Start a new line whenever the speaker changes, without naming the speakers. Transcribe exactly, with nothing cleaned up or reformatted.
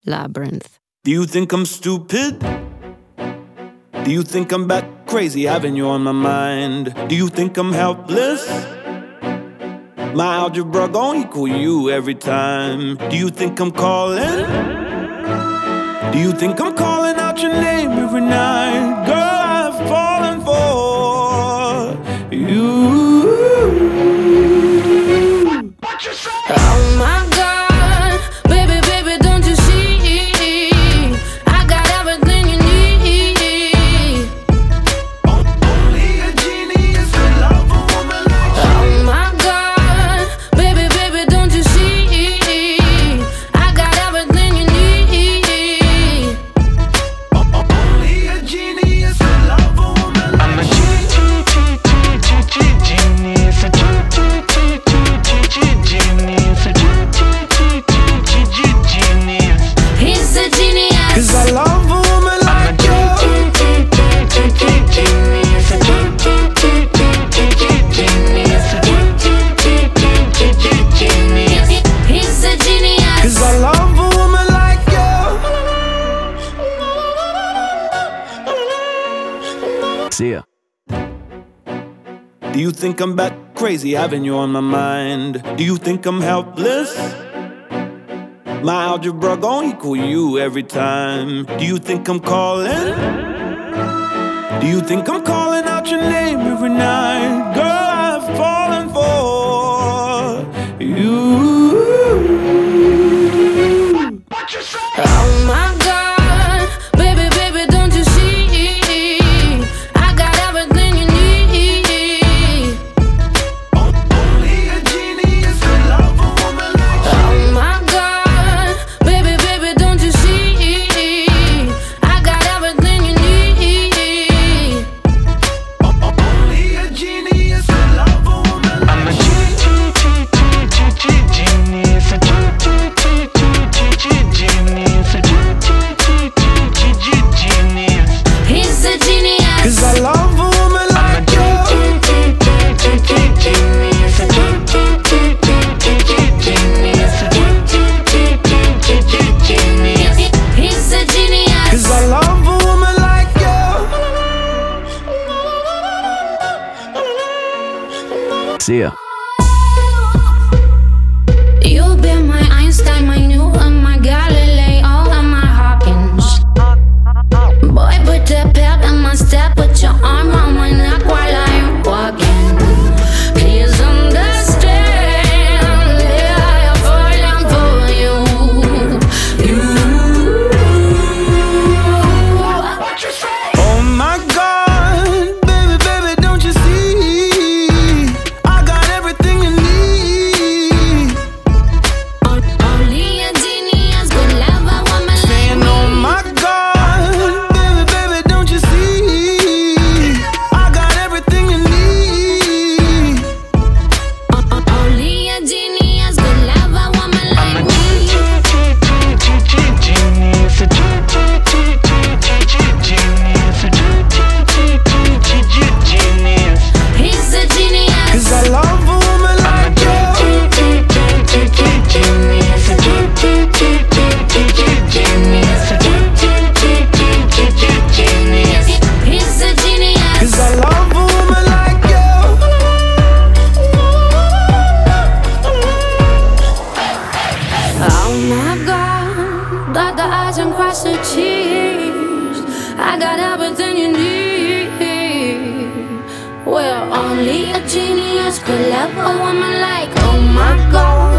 Labyrinth.
Do you think I'm stupid? Do you think I'm bat crazy having you on my mind? Do you think I'm helpless? My algebra gon' equal you every time. Do you think I'm calling? Do you think I'm calling out your name every night? Girl, I've fallen for you. What you say?
Oh my God, baby, baby, don't you see? I got everything you need.
Only a genius could love a woman like you.
Oh my God, baby, baby, don't you see? I got everything you need.
Only a genius could love a woman like
I'm a
you.
genius, a genius, a genius.
He's a genius.
Cause I love a woman
I'm a
like you.
genius, a genius.
He's a genius.
Cause I love a woman like you.
See ya.
Do you think I'm bat crazy having you on my mind? Do you think I'm helpless? My algebra gon' equal you every time. Do you think I'm calling? Do you think I'm calling out your name every night? Girl, I've fallen for you. What you say?
Oh my God, baby, baby, don't you see? I got everything you need.
Only a genius could love a woman like you.
Oh my God, baby, baby, don't you see? I got everything you need.
Only a genius could love a woman like
I'm a
you.
genius, a genius, a genius.
He's a genius.
Cause I love a woman
I'm a
like you.
genius, a genius.
He's a genius.
Cause I love a woman like you.
See ya.
You've been my Einstein, my Newton, my Galileo, and my Hawkins. Boy, put the pep in my step, put your arm around my neck while I'm walking. Please understand, yeah, I'm falling for you. You.
What you say? Oh my God, baby, baby, don't you see? I got everything you need.
Only a genius could love a woman like
Saying,
me.
oh my God, baby, baby, don't you see? I got everything you need.
Only a genius could love a woman
I'm
like
a
me.
genius, a genius.
He's a genius.
Cause I love a woman
I'm
like
a
you.
genius, a genius.
He's a genius.
Cause I love a woman like you.
Oh my God, dot the I's and cross the T's. I got everything you need. Well, only a genius could love a woman like, oh my God.